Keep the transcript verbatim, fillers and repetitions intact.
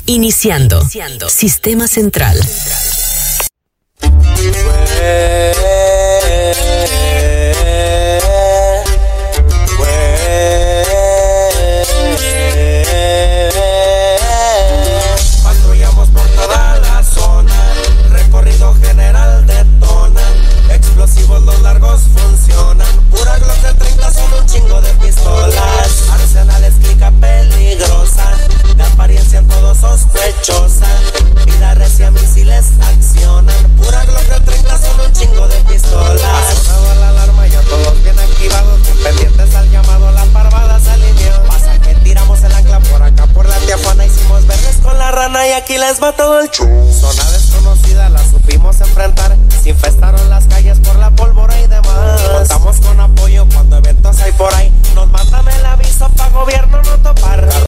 Iniciando. Iniciando. Sistema Central. Patrullamos por toda la zona, recorrido general detonan, explosivos los largos funcionan, pura Glock de treinta son un chingo de pistolas, arsenales clica peligrosa, de apariencia en todo sospechosa, vida recia misiles accionan, pura Glock de treinta son un chingo de pistolas. Ha sonado la alarma, ya todos bien activados, pendientes al llamado, la parvada se alineó. Pasa que tiramos el ancla por acá por la Tijuana, hicimos verdes con la rana y aquí les va todo el show. Zona desconocida, la supimos enfrentar, se infestaron las calles por la pólvora y demás. Contamos con apoyo cuando eventos hay por ahí, nos mandan el aviso pa' gobierno no